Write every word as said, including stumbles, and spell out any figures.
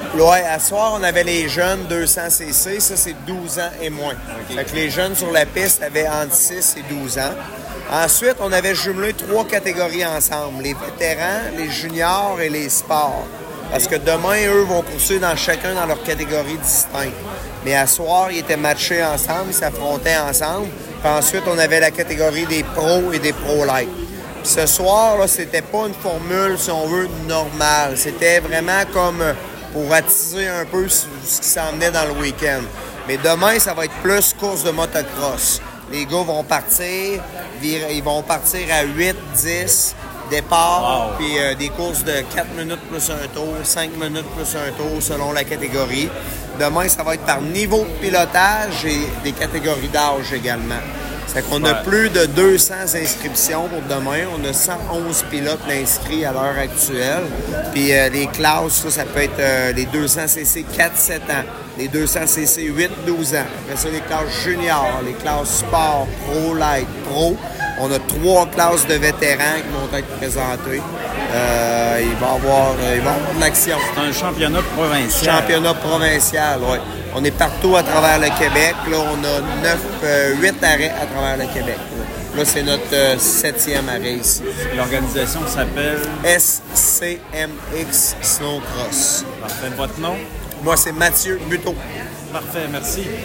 Ouais, à soir, on avait les jeunes deux cents C C, ça c'est douze ans et moins. Okay. Fait que les jeunes sur la piste avaient entre six et douze ans. Ensuite, on avait jumelé trois catégories ensemble, les vétérans, les juniors et les sports. Parce que demain, eux vont poursuivre dans chacun dans leur catégorie distincte. Mais à soir, ils étaient matchés ensemble, ils s'affrontaient ensemble. Puis ensuite, on avait la catégorie des pros et des pro-light. Puis ce soir, là, c'était pas une formule, si on veut, normale. C'était vraiment comme pour attiser un peu ce qui s'en venait dans le week-end. Mais demain, ça va être plus course de motocross. Les gars vont partir, ils vont partir à huit, dix départ, wow. Puis euh, des courses de quatre minutes plus un tour, cinq minutes plus un tour selon la catégorie. Demain, ça va être par niveau de pilotage et des catégories d'âge également. C'est qu'on a plus de deux cents inscriptions pour demain. On a cent onze pilotes inscrits à l'heure actuelle. Puis euh, les classes, ça, ça peut être euh, les deux cents C C quatre sept ans, les deux cents C C huit douze ans. Après ça, les classes juniors, les classes sport, pro, light, pro. On a trois classes de vétérans qui vont être présentées. Euh, il va y avoir, euh, il va y avoir de l'action. C'est un championnat provincial. Championnat provincial, oui. On est partout à travers le Québec. Là, on a neuf, euh, huit arrêts à travers le Québec. Là, là c'est notre euh, septième arrêt ici. L'organisation s'appelle? S C M X Snowcross. Parfait. Votre nom? Moi, c'est Mathieu Buteau. Parfait, merci.